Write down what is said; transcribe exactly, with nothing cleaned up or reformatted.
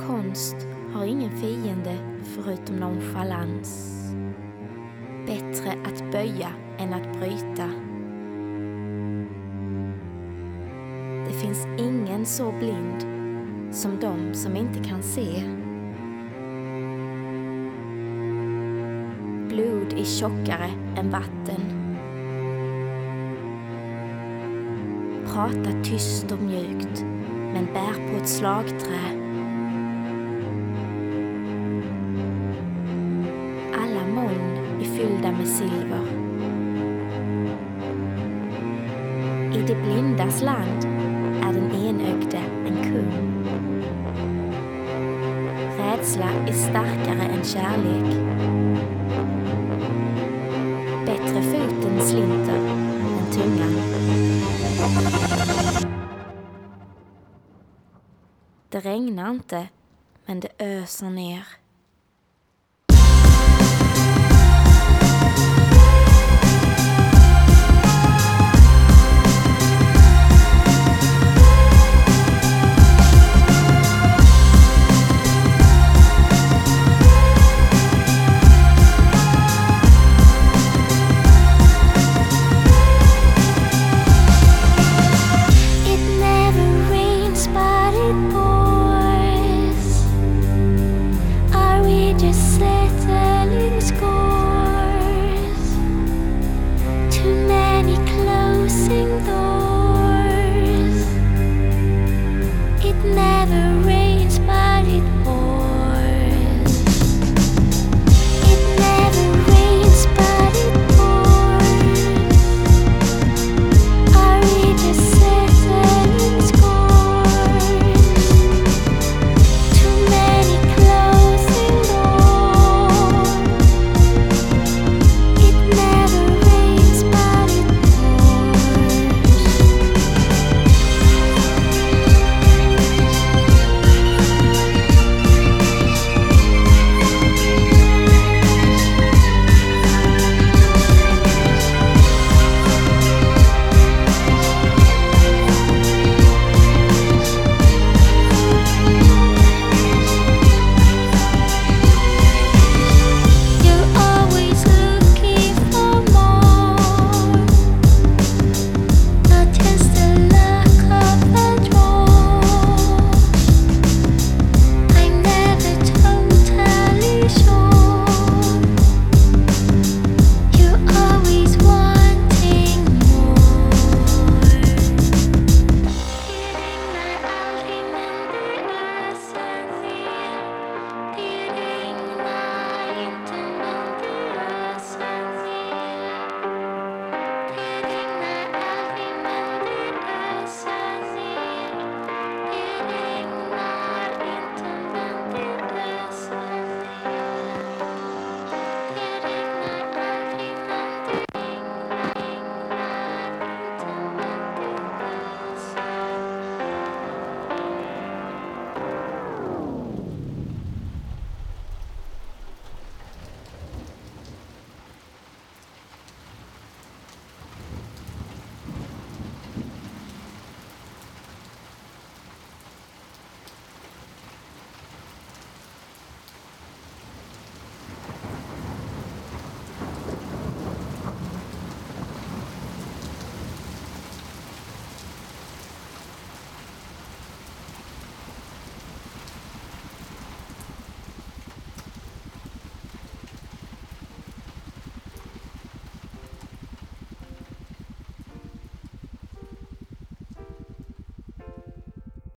Konst har ingen fiende förutom nonchalans. Bättre att böja än att bryta. Det finns ingen så blind som de som inte kan se. Blod är tjockare än vatten. Prata tyst och mjukt, men bär på ett slagträ. Alla moln är fyllda med silver. I det blindas land är den enögde en kung. Rädsla är starkare än kärlek. Bättre foten slinter än tungan. Det regnar inte, men det öser ner.